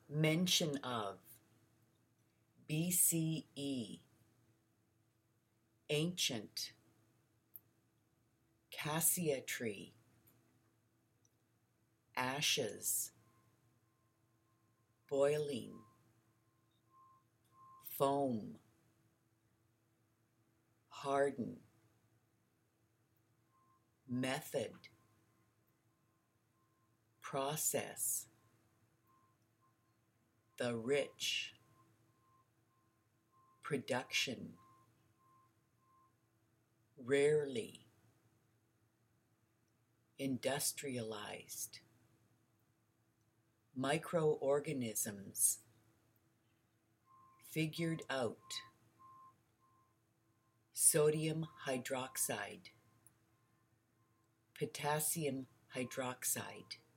Mention of BCE, ancient, cassia tree, ashes, boiling, foam, harden, method, process, the rich, production, rarely, industrialized, microorganisms, figured out, sodium hydroxide, potassium hydroxide.